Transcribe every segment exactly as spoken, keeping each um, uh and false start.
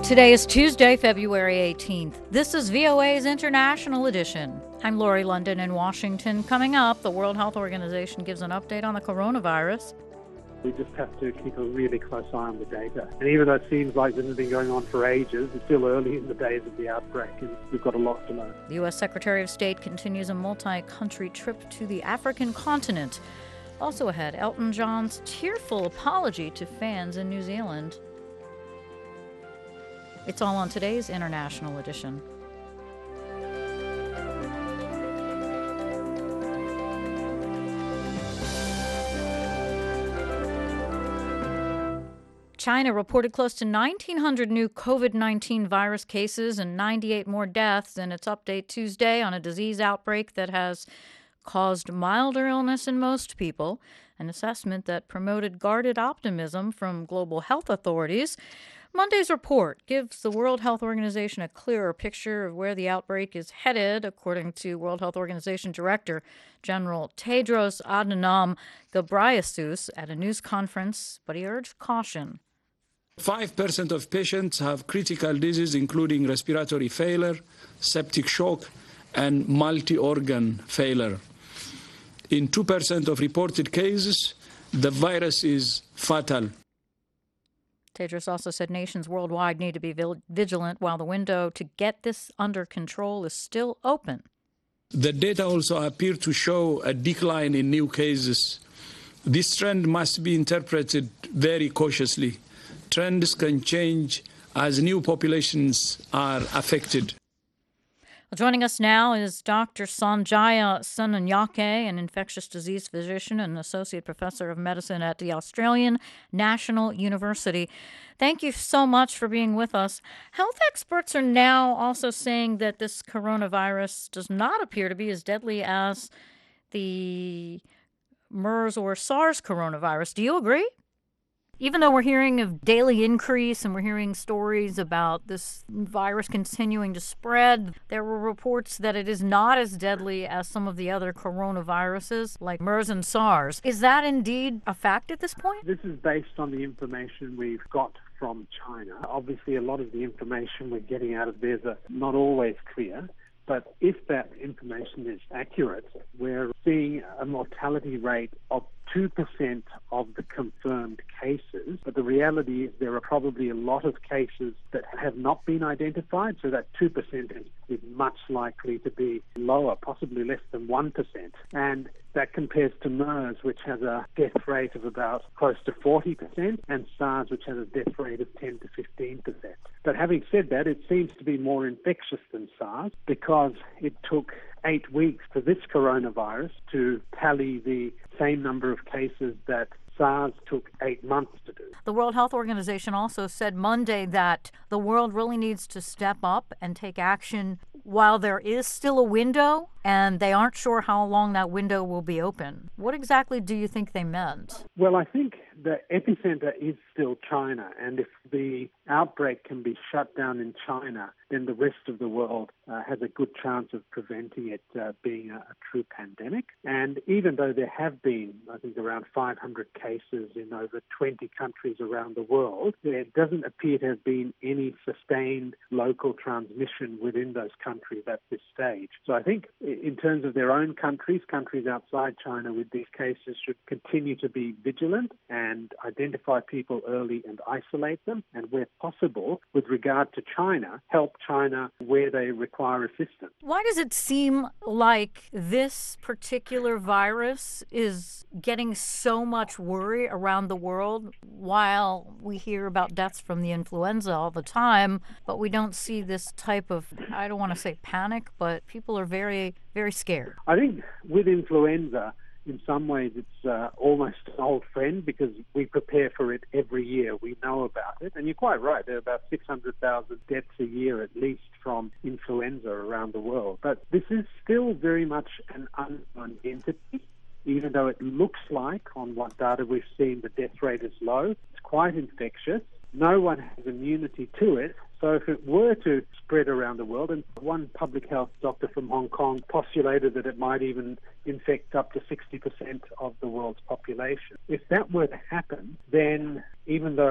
Today is Tuesday, February eighteenth. This is V O A's International Edition. I'm Lori London in Washington. Coming up, the World Health Organization gives an update on the coronavirus. We just have to keep a really close eye on the data. And even though it seems like this has been going on for ages, it's still early in the days of the outbreak, and we've got a lot to learn. The U S Secretary of State continues a multi-country trip to the African continent. Also ahead, Elton John's tearful apology to fans in New Zealand. It's all on today's International Edition. China reported close to nineteen hundred new COVID nineteen virus cases and ninety-eight more deaths in its update Tuesday on a disease outbreak that has caused milder illness in most people, an assessment that promoted guarded optimism from global health authorities. Monday's report gives the World Health Organization a clearer picture of where the outbreak is headed, according to World Health Organization Director General Tedros Adhanom Ghebreyesus at a news conference, but he urged caution. five percent of patients have critical disease, including respiratory failure, septic shock, and multi-organ failure. In two percent of reported cases, the virus is fatal. Tedros also said nations worldwide need to be vigilant while the window to get this under control is still open. The data also appear to show a decline in new cases. This trend must be interpreted very cautiously. Trends can change as new populations are affected. Well, joining us now is Doctor Sanjaya Senanayake, an infectious disease physician and associate professor of medicine at the Australian National University. Thank you so much for being with us. Health experts are now also saying that this coronavirus does not appear to be as deadly as the MERS or SARS coronavirus. Do you agree? Even though we're hearing of daily increase and we're hearing stories about this virus continuing to spread, there were reports that it is not as deadly as some of the other coronaviruses like MERS and SARS. Is that indeed a fact at this point? This is based on the information we've got from China. Obviously, a lot of the information we're getting out of there is not always clear. But if that information is accurate, we're seeing a mortality rate of two percent of the confirmed cases. But the reality is there are probably a lot of cases that have not been identified, so that two percent is, is much likely to be lower, possibly less than one percent. And that compares to MERS, which has a death rate of about close to forty percent, and SARS, which has a death rate of ten to fifteen percent. But having said that, it seems to be more infectious than SARS because it took eight weeks for this coronavirus to tally the same number of cases that SARS took eight months to do. The World Health Organization also said Monday that the world really needs to step up and take action while there is still a window, and they aren't sure how long that window will be open. What exactly do you think they meant? Well, I think the epicenter is still China, and if the outbreak can be shut down in China, then the rest of the world uh, has a good chance of preventing it uh, being a, a true pandemic. And even though there have been, I think, around five hundred cases in over twenty countries around the world, there doesn't appear to have been any sustained local transmission within those countries at this stage. So I think in terms of their own countries, countries outside China with these cases should continue to be vigilant and identify people early and isolate them, and where possible, with regard to China, help China where they require assistance. Why does it seem like this particular virus is getting so much worry around the world while we hear about deaths from the influenza all the time, but we don't see this type of, I don't want to say panic, but people are very, very scared? I think with influenza, in some ways, it's uh, almost an old friend because we prepare for it every year. We know about it. And you're quite right. There are about six hundred thousand deaths a year at least from influenza around the world. But this is still very much an unknown entity. Even though it looks like, on what data we've seen, the death rate is low. It's quite infectious. No one has immunity to it. So if it were to spread around the world, and one public health doctor from Hong Kong postulated that it might even infect up to sixty percent of the world's population. If that were to happen, then even though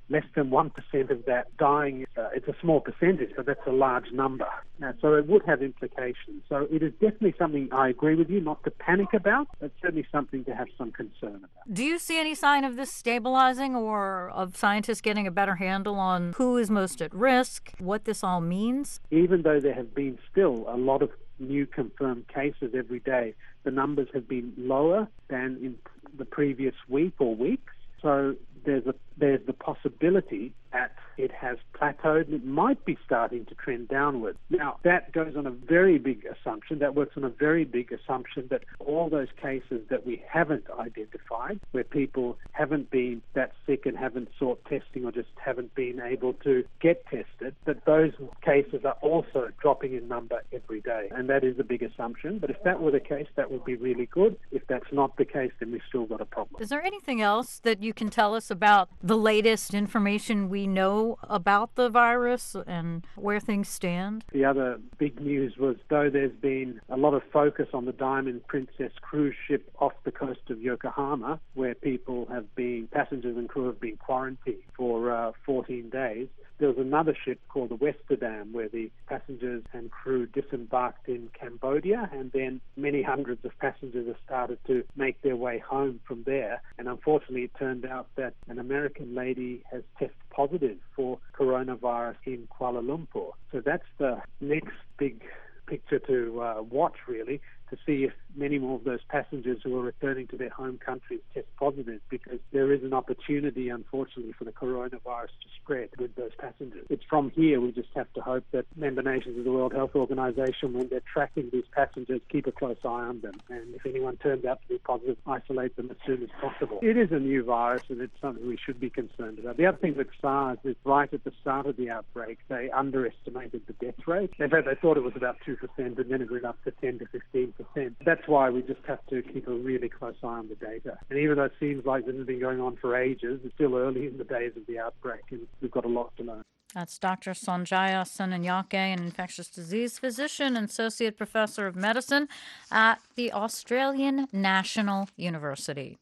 less than one percent of that dying. Uh, it's a small percentage, but that's a large number. Uh, so it would have implications. So it is definitely something I agree with you not to panic about, but certainly something to have some concern about. Do you see any sign of this stabilizing or of scientists getting a better handle on who is most at risk, what this all means? Even though there have been still a lot of new confirmed cases every day, the numbers have been lower than in the previous week or weeks. So there's a there's the possibility that it has plateaued and it might be starting to trend downward. Now, that goes on a very big assumption, that works on a very big assumption that all those cases that we haven't identified, where people haven't been that sick and haven't sought testing or just haven't been able to get tested, that those cases are also dropping in number every day. And that is a big assumption. But if that were the case, that would be really good. If that's not the case, then we've still got a problem. Is there anything else that you can tell us about the latest information we know about the virus and where things stand? The other big news was, though there's been a lot of focus on the Diamond Princess cruise ship off the coast of Yokohama, where people have been, passengers and crew have been quarantined for uh, fourteen days, there was another ship called the Westerdam, where the passengers and crew disembarked in Cambodia, and then many hundreds of passengers have started to make their way home from there. And unfortunately, it turned out that an American lady has tested positive for coronavirus in Kuala Lumpur. So that's the next big picture to uh, watch, really, to see if many more of those passengers who are returning to their home countries test positive, because there is an opportunity, unfortunately, for the coronavirus to spread with those passengers. It's from here we just have to hope that member nations of the World Health Organization, when they're tracking these passengers, keep a close eye on them. And if anyone turns out to be positive, isolate them as soon as possible. It is a new virus, and it's something we should be concerned about. The other thing with SARS is right at the start of the outbreak, they underestimated the death rate. In fact, they thought it was about two percent, and then it went up to ten to fifteen percent. That's why we just have to keep a really close eye on the data. And even though it seems like this has been going on for ages, it's still early in the days of the outbreak, and we've got a lot to learn. That's Doctor Sanjaya Senanayake, an infectious disease physician and associate professor of medicine at the Australian National University.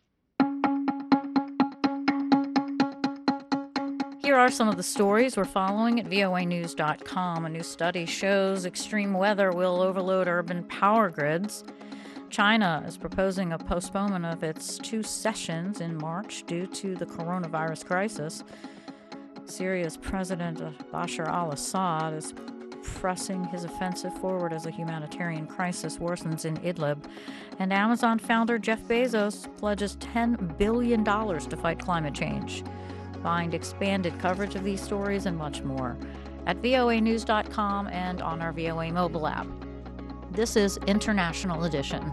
Here are some of the stories we're following at V O A news dot com. A new study shows extreme weather will overload urban power grids. China is proposing a postponement of its two sessions in March due to the coronavirus crisis. Syria's President Bashar al-Assad is pressing his offensive forward as a humanitarian crisis worsens in Idlib. And Amazon founder Jeff Bezos pledges ten billion dollars to fight climate change. Find expanded coverage of these stories and much more at V O A news dot com and on our V O A mobile app. This is International Edition.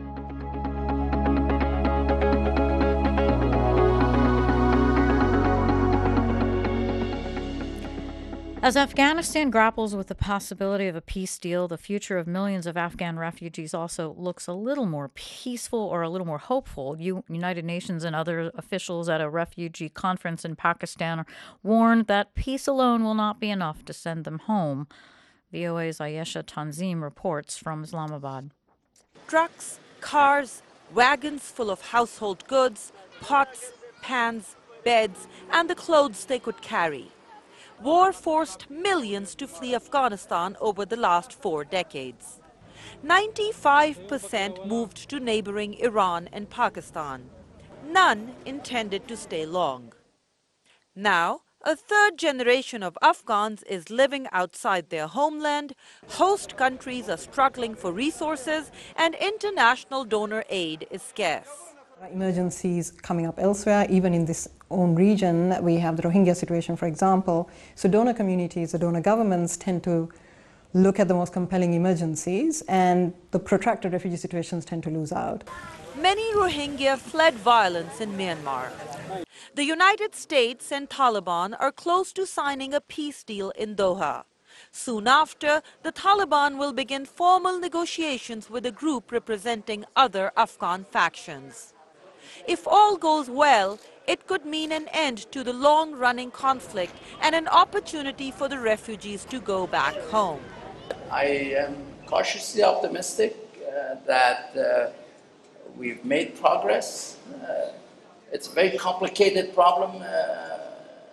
As Afghanistan grapples with the possibility of a peace deal, the future of millions of Afghan refugees also looks a little more peaceful or a little more hopeful. U- United Nations and other officials at a refugee conference in Pakistan warned that peace alone will not be enough to send them home. V O A's Ayesha Tanzim reports from Islamabad. Trucks, cars, wagons full of household goods, pots, pans, beds, and the clothes they could carry. War forced millions to flee Afghanistan over the last four decades. ninety-five percent moved to neighboring Iran and Pakistan. None intended to stay long. Now, a third generation of Afghans is living outside their homeland, host countries are struggling for resources, and international donor aid is scarce. Emergencies coming up elsewhere, even in this own region. We have the Rohingya situation, for example. So donor communities, the donor governments tend to look at the most compelling emergencies, and the protracted refugee situations tend to lose out. Many Rohingya fled violence in Myanmar. The United States and Taliban are close to signing a peace deal in Doha. Soon after, the Taliban will begin formal negotiations with a group representing other Afghan factions. If all goes well, it could mean an end to the long-running conflict and an opportunity for the refugees to go back home. I am cautiously optimistic uh, that uh, we've made progress. Uh, it's a very complicated problem, uh,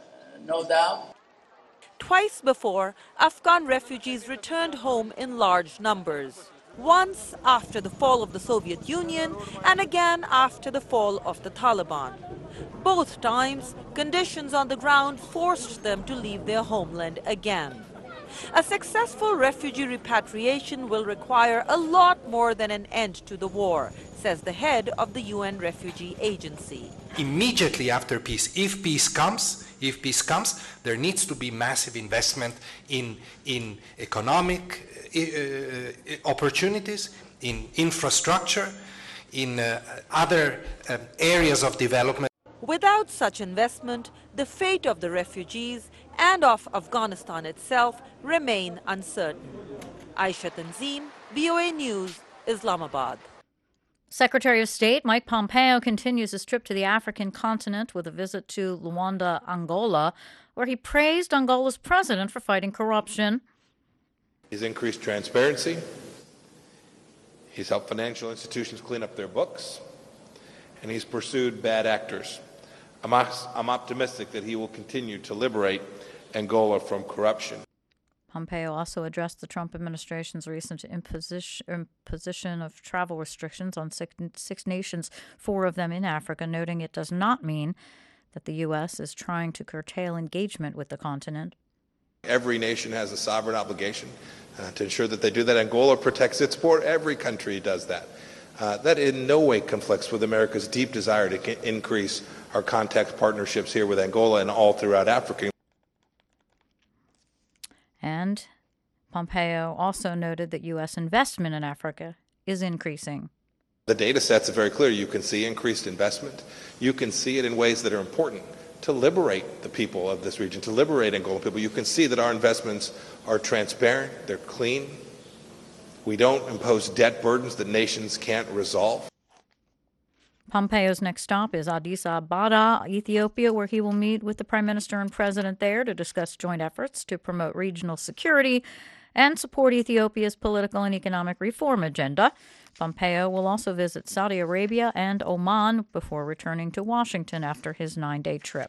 no doubt. Twice before, Afghan refugees returned home in large numbers. Once after the fall of the Soviet Union and again after the fall of the Taliban. Both times, conditions on the ground forced them to leave their homeland again. A successful refugee repatriation will require a lot more than an end to the war, says the head of the U N Refugee Agency. Immediately after peace, if peace comes, if peace comes, there needs to be massive investment in, in economic uh, opportunities, in infrastructure, in uh, other uh, areas of development. Without such investment, the fate of the refugees and of Afghanistan itself remain uncertain. Aisha Tanzim, V O A News, Islamabad. Secretary of State Mike Pompeo continues his trip to the African continent with a visit to Luanda, Angola, where he praised Angola's president for fighting corruption. He's increased transparency. He's helped financial institutions clean up their books. And he's pursued bad actors. I'm, I'm optimistic that he will continue to liberate Angola from corruption. Pompeo also addressed the Trump administration's recent imposition, imposition of travel restrictions on six, six nations, four of them in Africa, noting it does not mean that the U S is trying to curtail engagement with the continent. Every nation has a sovereign obligation uh, to ensure that they do that. Angola protects its border. Every country does that. Uh, that in no way conflicts with America's deep desire to increase our contact partnerships here with Angola and all throughout Africa. And Pompeo also noted that U S investment in Africa is increasing. The data sets are very clear. You can see increased investment. You can see it in ways that are important to liberate the people of this region, to liberate Angolan people. You can see that our investments are transparent, they're clean. We don't impose debt burdens that nations can't resolve. Pompeo's next stop is Addis Ababa, Ethiopia, where he will meet with the Prime Minister and President there to discuss joint efforts to promote regional security and support Ethiopia's political and economic reform agenda. Pompeo will also visit Saudi Arabia and Oman before returning to Washington after his nine-day trip.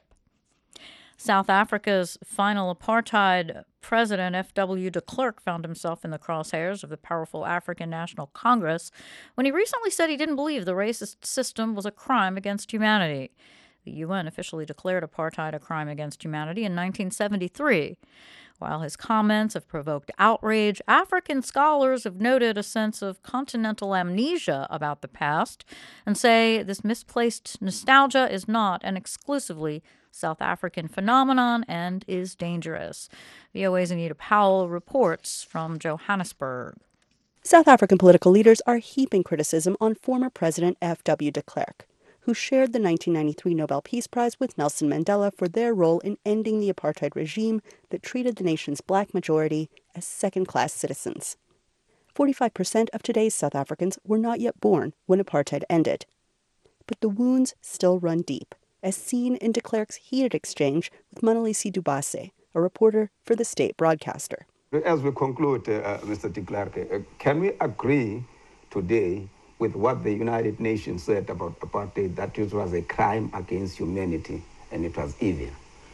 South Africa's final apartheid president, F W de Klerk, found himself in the crosshairs of the powerful African National Congress when he recently said he didn't believe the racist system was a crime against humanity. The U N officially declared apartheid a crime against humanity in nineteen seventy-three. While his comments have provoked outrage, African scholars have noted a sense of continental amnesia about the past and say this misplaced nostalgia is not an exclusively South African phenomenon and is dangerous. V O A's Anita Powell reports from Johannesburg. South African political leaders are heaping criticism on former President F W de Klerk, who shared the nineteen ninety-three Nobel Peace Prize with Nelson Mandela for their role in ending the apartheid regime that treated the nation's black majority as second-class citizens. forty-five percent of today's South Africans were not yet born when apartheid ended. But the wounds still run deep, as seen in de Klerk's heated exchange with Manalisi Dubase, a reporter for the state broadcaster. As we conclude, uh, Mister de Klerk, uh, can we agree today with what the United Nations said about apartheid, that it was a crime against humanity and it was evil?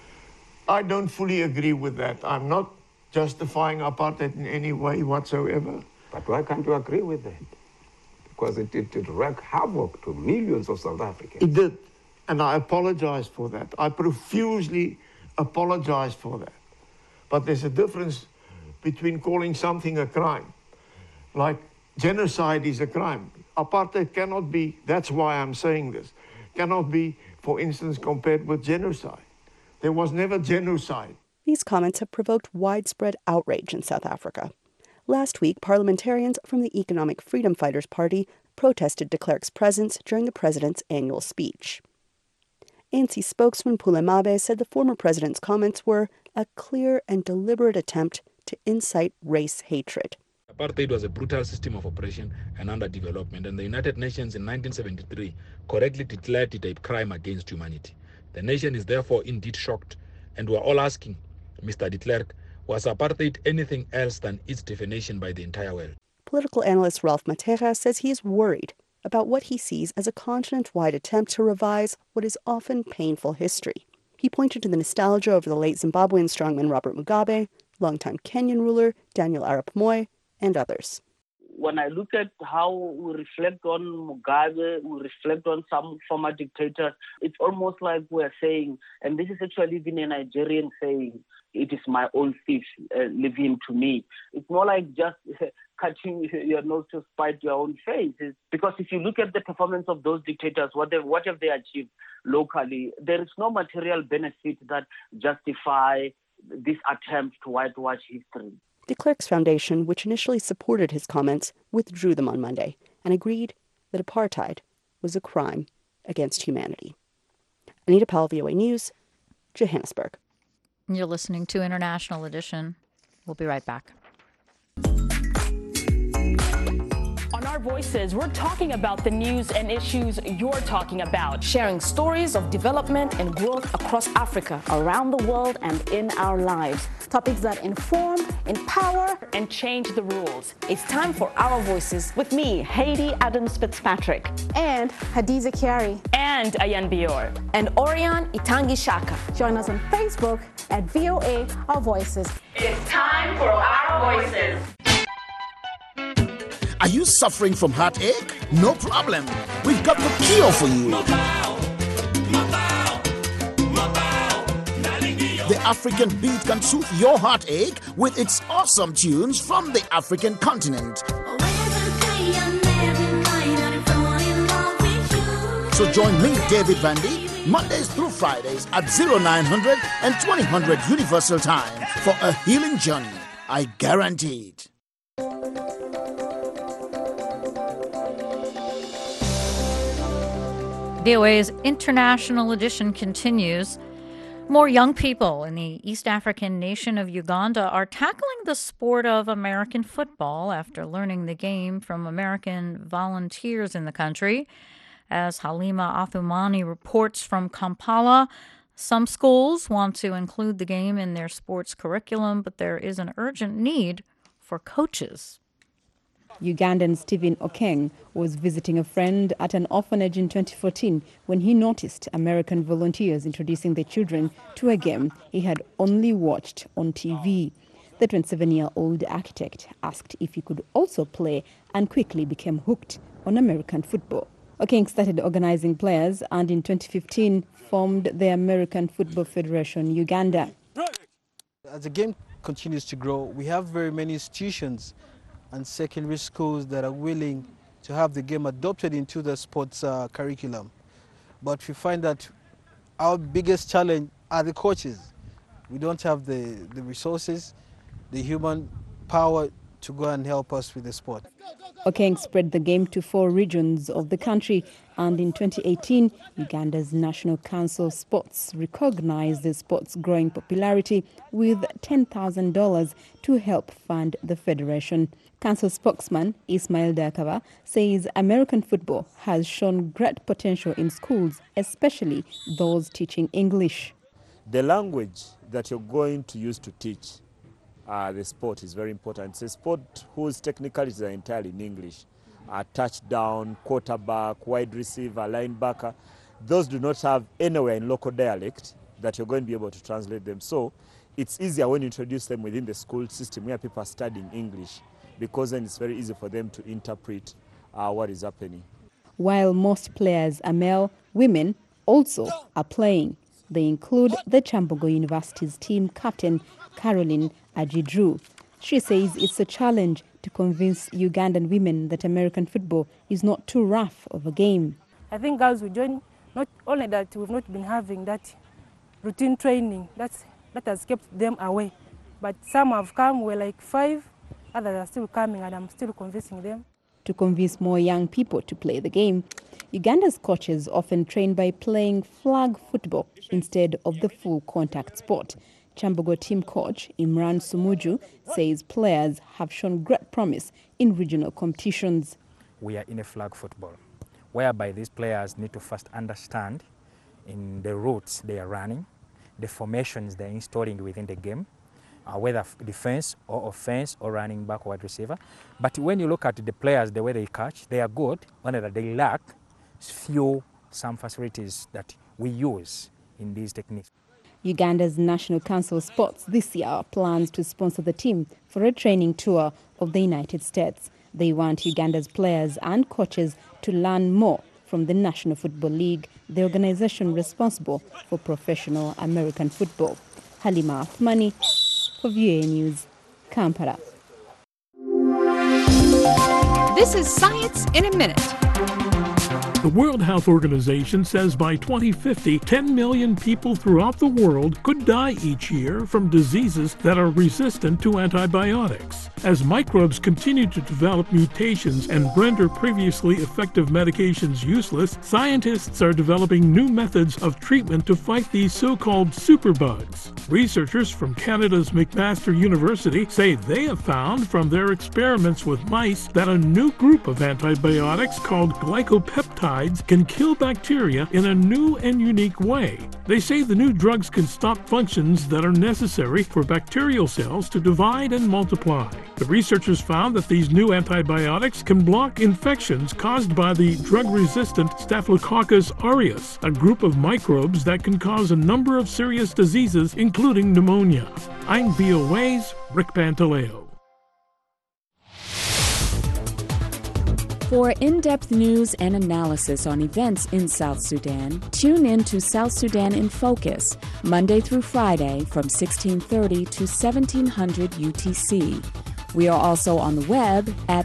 I don't fully agree with that. I'm not justifying apartheid in any way whatsoever. But why can't you agree with that? Because it, it, it wreaked havoc to millions of South Africans. It did, and I apologize for that. I profusely apologize for that. But there's a difference between calling something a crime. Like genocide is a crime. Apartheid cannot be, that's why I'm saying this, cannot be, for instance, compared with genocide. There was never genocide. These comments have provoked widespread outrage in South Africa. Last week, parliamentarians from the Economic Freedom Fighters Party protested de Klerk's presence during the president's annual speech. A N C spokesman Pule Mabe said the former president's comments were a clear and deliberate attempt to incite race hatred. Apartheid was a brutal system of oppression and underdevelopment, and the United Nations in nineteen seventy-three correctly declared it a crime against humanity. The nation is therefore indeed shocked, and we're all asking, Mister de Klerk, was apartheid anything else than its definition by the entire world? Political analyst Ralph Matera says he is worried about what he sees as a continent-wide attempt to revise what is often painful history. He pointed to the nostalgia over the late Zimbabwean strongman Robert Mugabe, longtime Kenyan ruler Daniel Arap Moi, and others. When I look at how we reflect on Mugabe, we reflect on some former dictators, it's almost like we're saying, and this is actually even a Nigerian saying, it is my own fish, uh, leave him to me. It's more like just cutting your nose to spite your own face. It's because if you look at the performance of those dictators, what, they, what have they achieved locally? There is no material benefit that justify this attempt to whitewash history. De Klerk's foundation, which initially supported his comments, withdrew them on Monday and agreed that apartheid was a crime against humanity. Anita Powell, V O A News, Johannesburg. You're listening to International Edition. We'll be right back. On Our Voices, we're talking about the news and issues you're talking about, sharing stories of development and growth across Africa, around the world, and in our lives. Topics that inform, empower, and change the rules. It's time for Our Voices with me, Haiti Adams Fitzpatrick, and Hadiza Kiari, and Ayan Bior, and Orion Itangi Shaka. Join us on Facebook at V O A Our Voices. It's time for Our Voices. Are you suffering from heartache? No problem. We've got the cure for you. The African beat can soothe your heartache with its awesome tunes from the African continent. So join me, David Vandy, Mondays through Fridays at zero nine hundred and twenty hundred Universal Time for a healing journey. I guarantee it. V O A's International Edition continues. More young people in the East African nation of Uganda are tackling the sport of American football after learning the game from American volunteers in the country. As Halima Athumani reports from Kampala, some schools want to include the game in their sports curriculum, but there is an urgent need for coaches. Ugandan Stephen Okeng was visiting a friend at an orphanage in twenty fourteen when he noticed American volunteers introducing their children to a game he had only watched on T V. The twenty-seven-year-old architect asked if he could also play and quickly became hooked on American football. Okeng started organizing players and in twenty fifteen formed the American Football Federation Uganda. As the game continues to grow, we have very many institutions and secondary schools that are willing to have the game adopted into the sports uh, curriculum. But we find that our biggest challenge are the coaches. We don't have the, the resources, the human power to go and help us with the sport. Okeng spread the game to four regions of the country, and in twenty eighteen, Uganda's National Council Sports recognized the sport's growing popularity with ten thousand dollars to help fund the federation. Council spokesman Ismail Dakava says American football has shown great potential in schools, especially those teaching English. The language that you're going to use to teach uh, the sport is very important. It's a sport whose technicalities are entirely in English. Uh, touchdown, quarterback, wide receiver, linebacker. Those do not have anywhere in local dialect that you're going to be able to translate them. So it's easier when you introduce them within the school system where people are studying English, because then it's very easy for them to interpret uh, what is happening. While most players are male, women also are playing. They include the Chambogo University's team captain, Caroline Ajidru. She says it's a challenge to convince Ugandan women that American football is not too rough of a game. I think girls will join. Not only that, we've not been having that routine training. That's, that has kept them away. But some have come, we're like five. Others are still coming, and I'm still convincing them. To convince more young people to play the game, Uganda's coaches often train by playing flag football instead of the full contact sport. Chambogo team coach Imran Sumuju says players have shown great promise in regional competitions. We are in a flag football, whereby these players need to first understand in the routes they are running, the formations they're installing within the game, Uh, whether defense or offense or running back or wide receiver. But when you look at the players, the way they catch, they are good, only that they lack few some facilities that we use in these techniques. Uganda's National Council of Sports this year plans to sponsor the team for a training tour of the United States. They want Uganda's players and coaches to learn more from the National Football League, the organization responsible for professional American football. Halima Athmani for V O A News, Kampala. This is Science in a Minute. The World Health Organization says by twenty fifty, ten million people throughout the world could die each year from diseases that are resistant to antibiotics. As microbes continue to develop mutations and render previously effective medications useless, scientists are developing new methods of treatment to fight these so-called superbugs. Researchers from Canada's McMaster University say they have found from their experiments with mice that a new group of antibiotics called glycopeptides can kill bacteria in a new and unique way. They say the new drugs can stop functions that are necessary for bacterial cells to divide and multiply. The researchers found that these new antibiotics can block infections caused by the drug-resistant Staphylococcus aureus, a group of microbes that can cause a number of serious diseases, including pneumonia. I'm V O A's Rick Pantaleo. For in-depth news and analysis on events in South Sudan, tune in to South Sudan in Focus, Monday through Friday from sixteen thirty to seventeen hundred U T C. We are also on the web at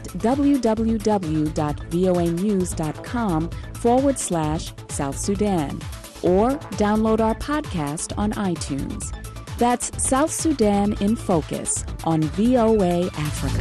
www.voanews.com forward slash South Sudan, or download our podcast on iTunes. That's South Sudan in Focus on V O A Africa.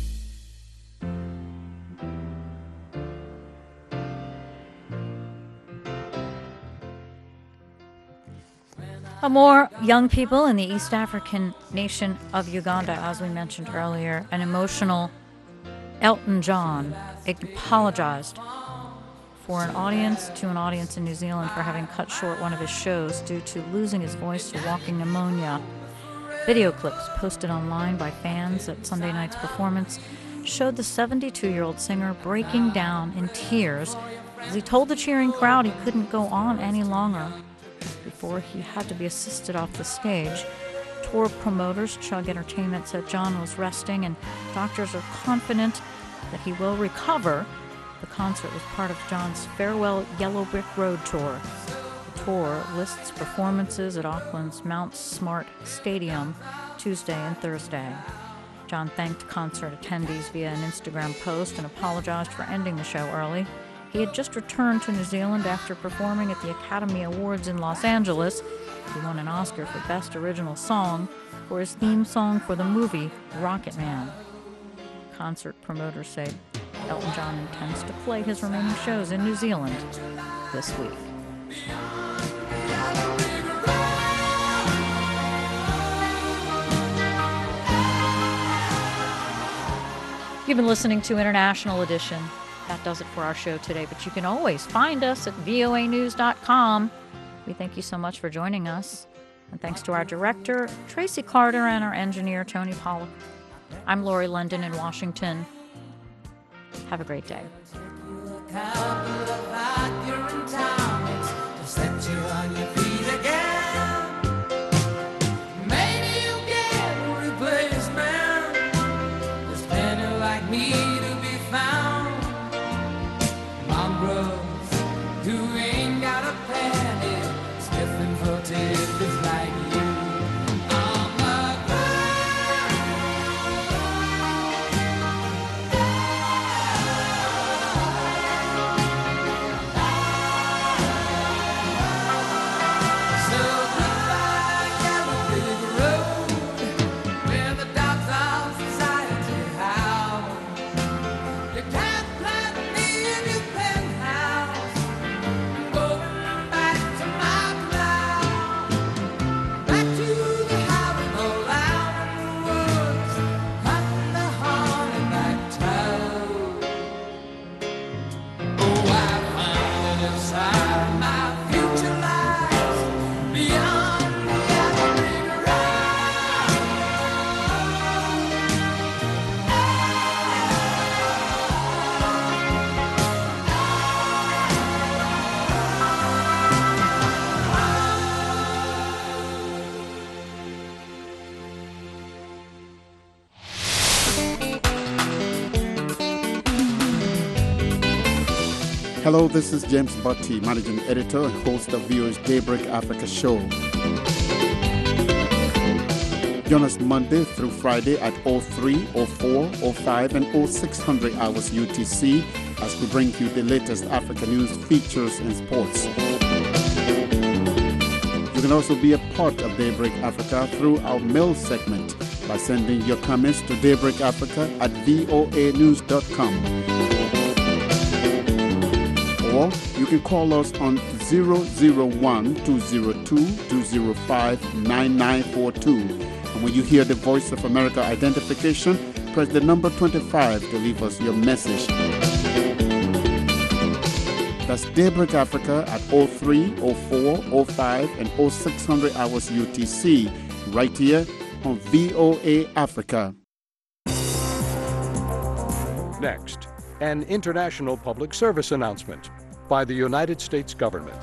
More young people in the East African nation of Uganda, as we mentioned earlier. An emotional Elton John apologized for an audience to an audience in New Zealand for having cut short one of his shows due to losing his voice to walking pneumonia. Video clips posted online by fans at Sunday night's performance showed the seventy-two-year-old singer breaking down in tears as he told the cheering crowd he couldn't go on any longer before he had to be assisted off the stage. Tour promoters Chug Entertainment said John was resting and doctors are confident that he will recover. The concert was part of John's Farewell Yellow Brick Road tour. The tour lists performances at Auckland's Mount Smart Stadium Tuesday and Thursday. John thanked concert attendees via an Instagram post and apologized for ending the show early. He had just returned to New Zealand after performing at the Academy Awards in Los Angeles. He won an Oscar for Best Original Song for his theme song for the movie Rocket Man. Concert promoters say Elton John intends to play his remaining shows in New Zealand this week. You've been listening to International Edition. That does it for our show today, but you can always find us at V O A news dot com. We thank you so much for joining us. And thanks to our director, Tracy Carter, and our engineer, Tony Pollock. I'm Lori London in Washington. Have a great day. Hello, this is James Butty, Managing Editor and host of V O A's Daybreak Africa show. Join us Monday through Friday at oh three, oh four, oh five, and oh six hundred hours U T C as we bring you the latest Africa news, features, and sports. You can also be a part of Daybreak Africa through our mail segment by sending your comments to daybreakafrica at voa news dot com. Or you can call us on zero zero one, two zero two, two zero five, nine nine four two. And when you hear the Voice of America identification, press the number twenty-five to leave us your message. That's Daybreak Africa at oh three, oh four, oh five, and oh six hundred hours U T C, right here on V O A Africa. Next, an international public service announcement by the United States government.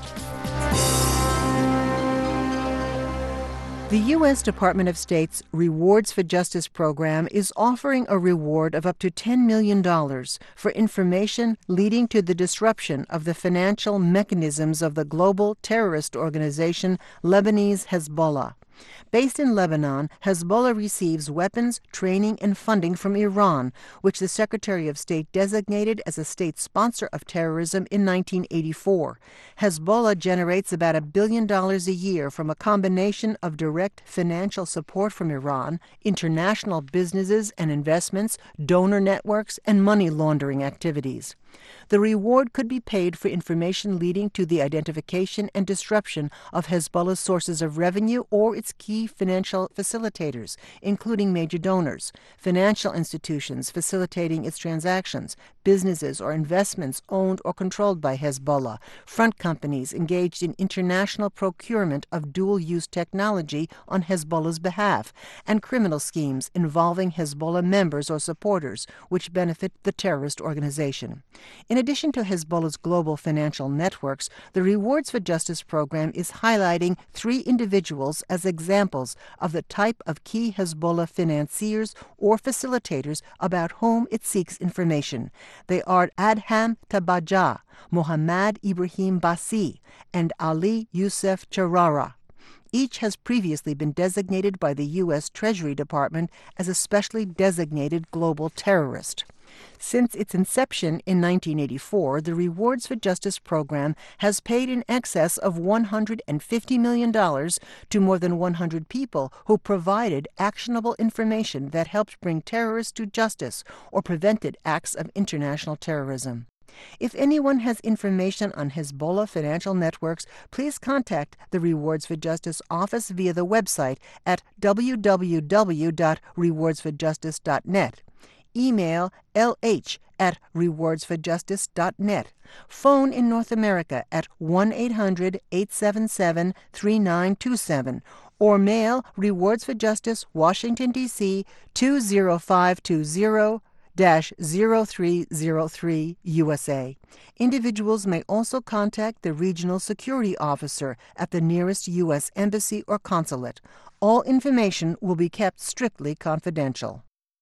The U S Department of State's Rewards for Justice program is offering a reward of up to ten million dollars for information leading to the disruption of the financial mechanisms of the global terrorist organization Lebanese Hezbollah. Based in Lebanon, Hezbollah receives weapons, training, and funding from Iran, which the Secretary of State designated as a state sponsor of terrorism in nineteen eighty-four. Hezbollah generates about a billion dollars a year from a combination of direct financial support from Iran, international businesses and investments, donor networks, and money laundering activities. The reward could be paid for information leading to the identification and disruption of Hezbollah's sources of revenue or its key financial facilitators, including major donors, financial institutions facilitating its transactions, businesses or investments owned or controlled by Hezbollah, front companies engaged in international procurement of dual-use technology on Hezbollah's behalf, and criminal schemes involving Hezbollah members or supporters, which benefit the terrorist organization. In addition to Hezbollah's global financial networks, the Rewards for Justice program is highlighting three individuals as examples of the type of key Hezbollah financiers or facilitators about whom it seeks information. They are Adham Tabajah, Mohammad Ibrahim Basi, and Ali Youssef Charara. Each has previously been designated by the U S Treasury Department as a specially designated global terrorist. Since its inception in nineteen eighty-four, the Rewards for Justice program has paid in excess of one hundred fifty million dollars to more than one hundred people who provided actionable information that helped bring terrorists to justice or prevented acts of international terrorism. If anyone has information on Hezbollah financial networks, please contact the Rewards for Justice office via the website at w w w dot rewards for justice dot net. Email l h at rewards for justice dot net. Phone in North America at one eight hundred, eight seven seven, three nine two seven or mail Rewards for Justice, Washington, D C two zero five two zero dash zero three zero three U S A. Individuals may also contact the regional security officer at the nearest U S embassy or consulate. All information will be kept strictly confidential.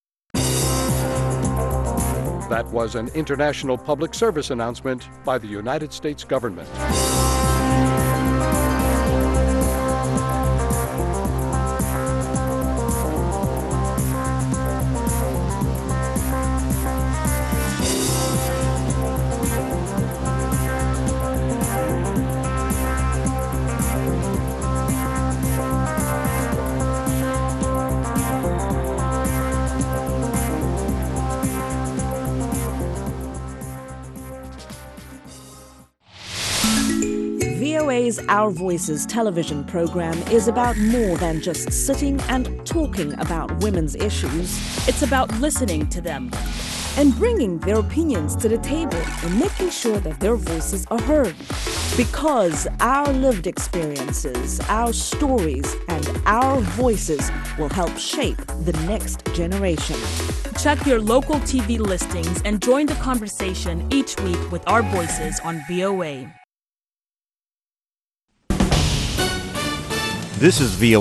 That was an international public service announcement by the United States government. V O A's Our Voices television program is about more than just sitting and talking about women's issues. It's about listening to them and bringing their opinions to the table and making sure that their voices are heard. Because our lived experiences, our stories, and our voices will help shape the next generation. Check your local T V listings and join the conversation each week with Our Voices on V O A. This is V O A.